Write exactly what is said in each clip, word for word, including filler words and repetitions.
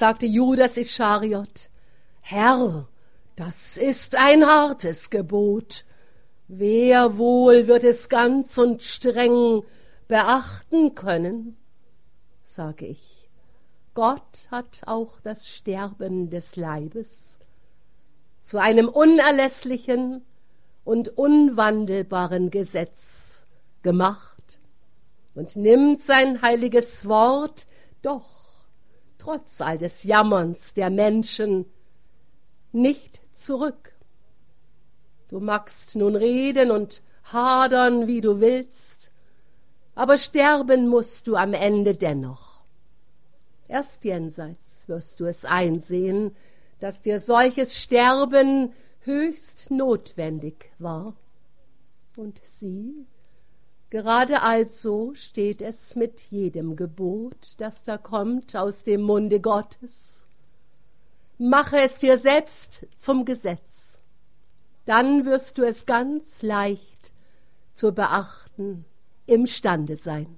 sagte Judas Ischariot: Herr, das ist ein hartes Gebot. Wer wohl wird es ganz und streng beachten können? Sage ich: Gott hat auch das Sterben des Leibes zu einem unerlässlichen und unwandelbaren Gesetz gemacht und nimmt sein heiliges Wort doch, trotz all des Jammerns der Menschen, nicht zurück. Du magst nun reden und hadern, wie du willst, aber sterben musst du am Ende dennoch. Erst jenseits wirst du es einsehen, dass dir solches Sterben höchst notwendig war. Und sieh, gerade also steht es mit jedem Gebot, das da kommt aus dem Munde Gottes. Mache es dir selbst zum Gesetz, dann wirst du es ganz leicht zu beachten imstande sein.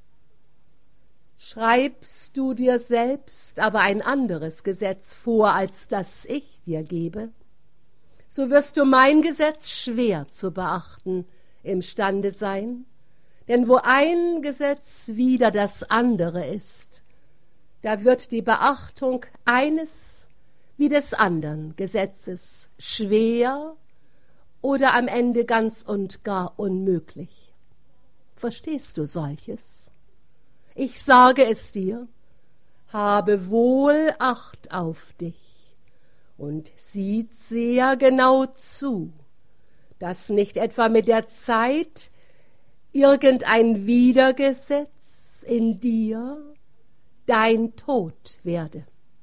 Schreibst du dir selbst aber ein anderes Gesetz vor, als das ich dir gebe, so wirst du mein Gesetz schwer zu beachten imstande sein, denn wo ein Gesetz wider das andere ist, da wird die Beachtung eines wie des anderen Gesetzes schwer oder am Ende ganz und gar unmöglich. Verstehst du solches? Ich sage es dir, habe wohl Acht auf dich und sieht sehr genau zu, dass nicht etwa mit der Zeit irgendein Widergesetz in dir dein Tod werde.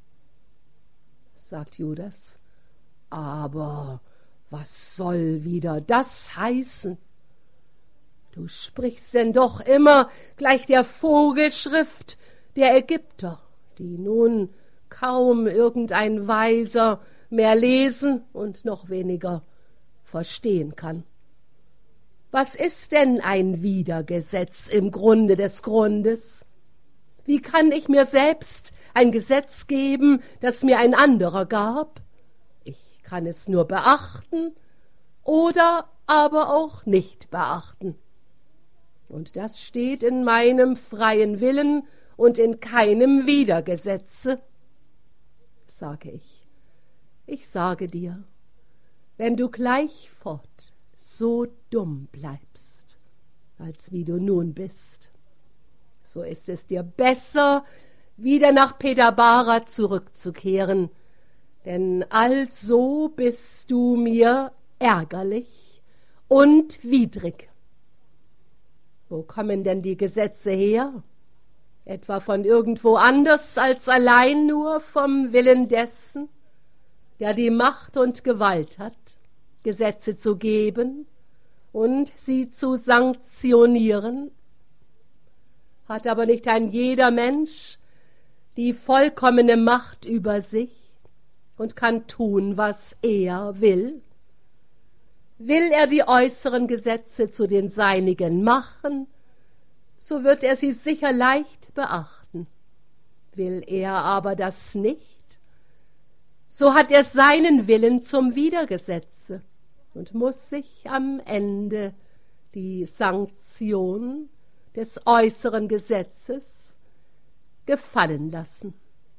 Sagt Judas: Aber was soll wieder das heißen? Du sprichst denn doch immer gleich der Vogelschrift der Ägypter, die nun kaum irgendein Weiser mehr lesen und noch weniger verstehen kann. Was ist denn ein Widergesetz im Grunde des Grundes? Wie kann ich mir selbst ein Gesetz geben, das mir ein anderer gab? Ich kann es nur beachten oder aber auch nicht beachten. Und das steht in meinem freien Willen und in keinem Widergesetze. Sage ich, ich sage dir, wenn du gleich fort so dumm bleibst, als wie du nun bist, so ist es dir besser, wieder nach Peterbara zurückzukehren, denn also bist du mir ärgerlich und widrig. Wo kommen denn die Gesetze her? Etwa von irgendwo anders als allein nur vom Willen dessen, der die Macht und Gewalt hat, Gesetze zu geben und sie zu sanktionieren? Hat aber nicht ein jeder Mensch die vollkommene Macht über sich und kann tun, was er will? Will er die äußeren Gesetze zu den seinigen machen, so wird er sie sicher leicht beachten. Will er aber das nicht, so hat er seinen Willen zum Widergesetze und muss sich am Ende die Sanktion des äußeren Gesetzes gefallen lassen.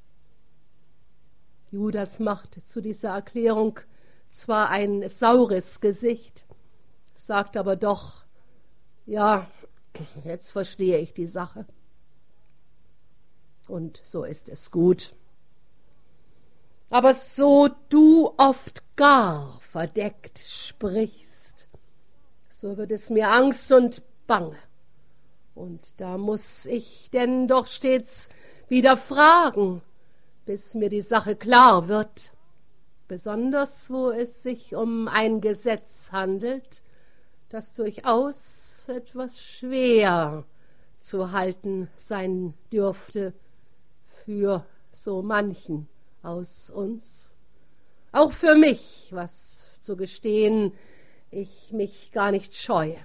Judas macht zu dieser Erklärung zwar ein saures Gesicht, sagt aber doch: Ja, jetzt verstehe ich die Sache. Und so ist es gut. Aber so du oft gar verdeckt sprichst, so wird es mir Angst und Bange. Und da muß ich denn doch stets wieder fragen, bis mir die Sache klar wird. Besonders, wo es sich um ein Gesetz handelt, das durchaus etwas schwer zu halten sein dürfte für so manchen aus uns. Auch für mich, was zu gestehen ich mich gar nicht scheue.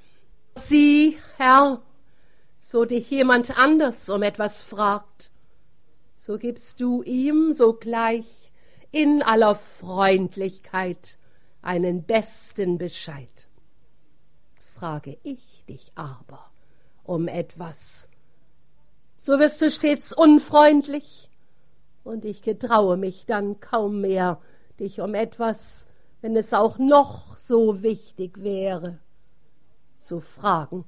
Sieh, Herr, so dich jemand anders um etwas fragt, so gibst du ihm sogleich in aller Freundlichkeit einen besten Bescheid. Frage ich dich aber um etwas, so wirst du stets unfreundlich, und ich getraue mich dann kaum mehr, dich um etwas, wenn es auch noch so wichtig wäre, zu fragen.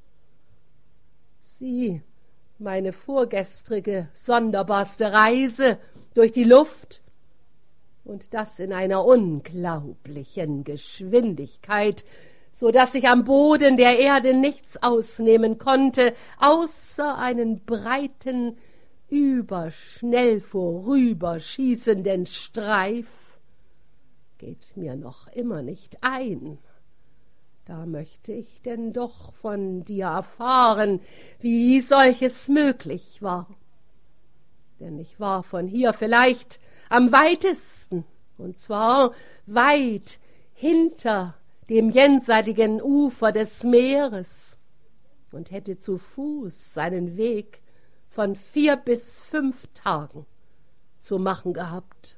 Sieh, meine vorgestrige, sonderbarste Reise durch die Luft, und das in einer unglaublichen Geschwindigkeit, so dass ich am Boden der Erde nichts ausnehmen konnte, außer einen breiten, überschnell vorüberschießenden Streif, geht mir noch immer nicht ein. Da möchte ich denn doch von dir erfahren, wie solches möglich war. Denn ich war von hier vielleicht am weitesten, und zwar weit hinter dem jenseitigen Ufer des Meeres, und hätte zu Fuß seinen Weg von vier bis fünf Tagen zu machen gehabt.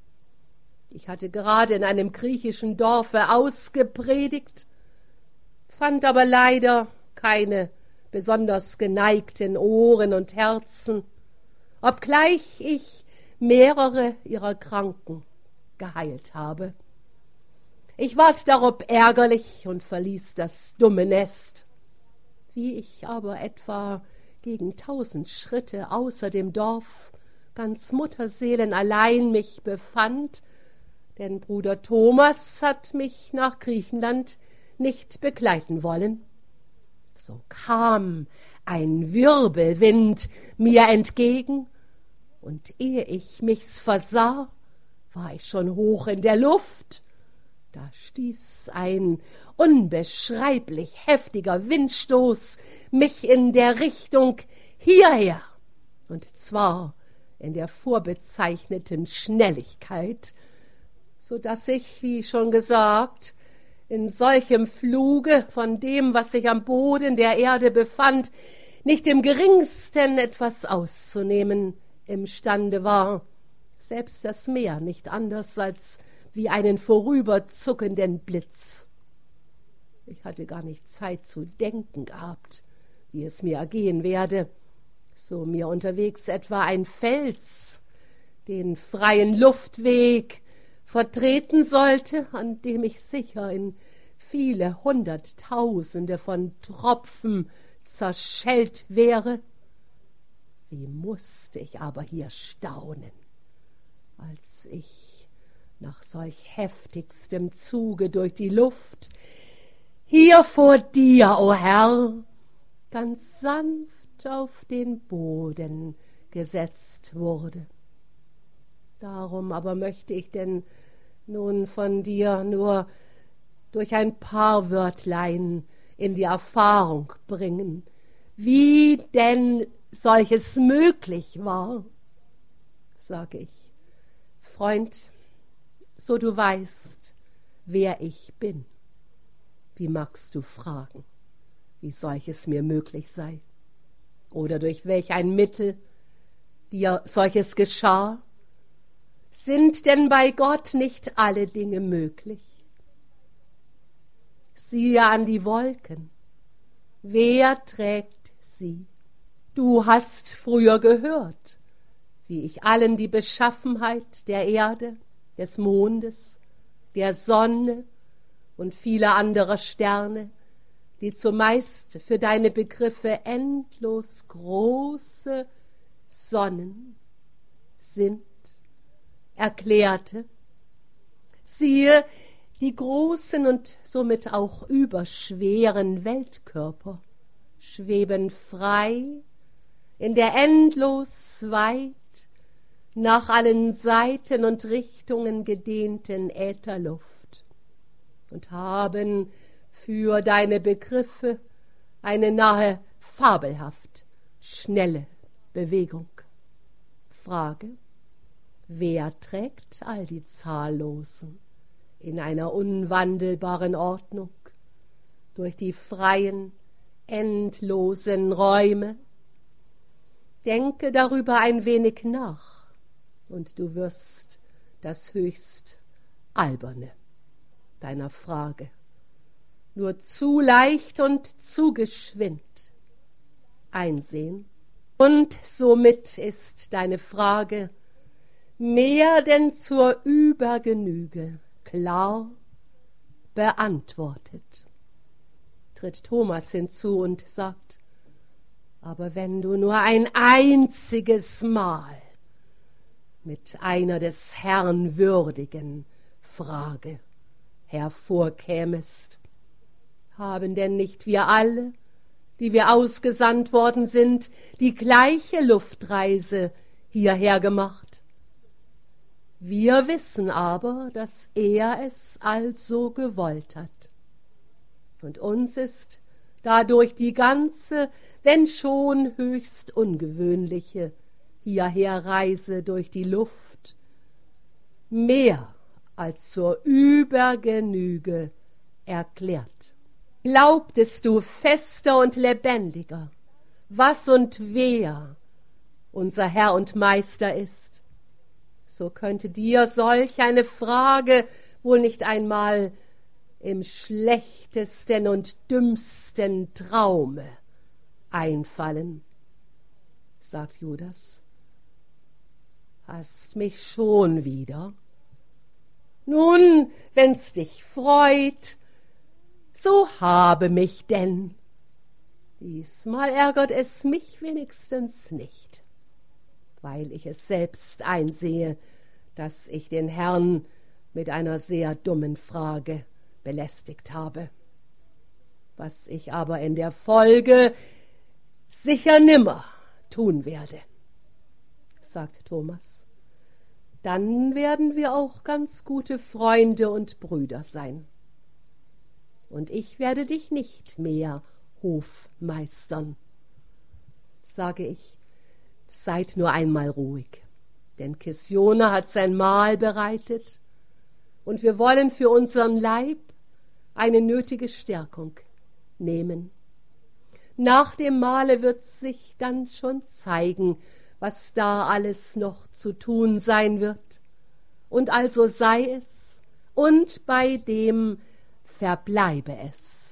Ich hatte gerade in einem griechischen Dorfe ausgepredigt, fand aber leider keine besonders geneigten Ohren und Herzen, obgleich ich mehrere ihrer Kranken geheilt habe. Ich ward darob ärgerlich und verließ das dumme Nest. Wie ich aber etwa gegen tausend Schritte außer dem Dorf ganz mutterseelenallein mich befand, denn Bruder Thomas hat mich nach Griechenland nicht begleiten wollen, so kam ein Wirbelwind mir entgegen, und ehe ich mich's versah, war ich schon hoch in der Luft. Da stieß ein unbeschreiblich heftiger Windstoß mich in der Richtung hierher, und zwar in der vorbezeichneten Schnelligkeit, so dass ich, wie schon gesagt, in solchem Fluge von dem, was sich am Boden der Erde befand, nicht im geringsten etwas auszunehmen imstande war, selbst das Meer nicht anders als wie einen vorüberzuckenden Blitz. Ich hatte gar nicht Zeit zu denken gehabt, wie es mir ergehen werde, so mir unterwegs etwa ein Fels den freien Luftweg vertreten sollte, an dem ich sicher in viele Hunderttausende von Tropfen zerschellt wäre. Wie mußte ich aber hier staunen, als ich nach solch heftigstem Zuge durch die Luft hier vor dir, o Herr, ganz sanft auf den Boden gesetzt wurde. Darum aber möchte ich denn nun von dir nur durch ein paar Wörtlein in die Erfahrung bringen, wie denn solches möglich war. Sage ich, Freund, so du weißt, wer ich bin, wie magst du fragen, wie solches mir möglich sei, oder durch welch ein Mittel dir solches geschah? Sind denn bei Gott nicht alle Dinge möglich? Siehe an die Wolken, wer trägt sie? Du hast früher gehört, wie ich allen die Beschaffenheit der Erde, des Mondes, der Sonne und vieler anderer Sterne, die zumeist für deine Begriffe endlos große Sonnen sind, erklärte. Siehe, die großen und somit auch überschweren Weltkörper schweben frei in der endlos weit nach allen Seiten und Richtungen gedehnten Ätherluft und haben für deine Begriffe eine nahe fabelhaft schnelle Bewegung. Frage, wer trägt all die Zahllosen in einer unwandelbaren Ordnung durch die freien, endlosen Räume? Denke darüber ein wenig nach, und du wirst das höchst Alberne deiner Frage nur zu leicht und zu geschwind einsehen. Und somit ist deine Frage mehr denn zur Übergenüge klar beantwortet. Tritt Thomas hinzu und sagt: Aber wenn du nur ein einziges Mal mit einer des Herrn würdigen Frage hervorkämest, haben denn nicht wir alle, die wir ausgesandt worden sind, die gleiche Luftreise hierher gemacht? Wir wissen aber, dass er es also gewollt hat. Und uns ist dadurch die ganze, wenn schon höchst ungewöhnliche Hierherreise durch die Luft mehr als zur Übergenüge erklärt. Glaubtest du fester und lebendiger, was und wer unser Herr und Meister ist, so könnte dir solch eine Frage wohl nicht einmal im schlechtesten und dümmsten Traume einfallen, sagt Judas. Hast mich schon wieder? Nun, wenn's dich freut, so habe mich denn. Diesmal ärgert es mich wenigstens nicht, weil ich es selbst einsehe, dass ich den Herrn mit einer sehr dummen Frage belästigt habe, was ich aber in der Folge sicher nimmer tun werde, sagt Thomas. Dann werden wir auch ganz gute Freunde und Brüder sein. Und ich werde dich nicht mehr hofmeistern. Sage ich, seid nur einmal ruhig, denn Kisjona hat sein Mahl bereitet, und wir wollen für unseren Leib eine nötige Stärkung nehmen. Nach dem Mahle wird sich dann schon zeigen, was da alles noch zu tun sein wird. Und also sei es, und bei dem verbleibe es.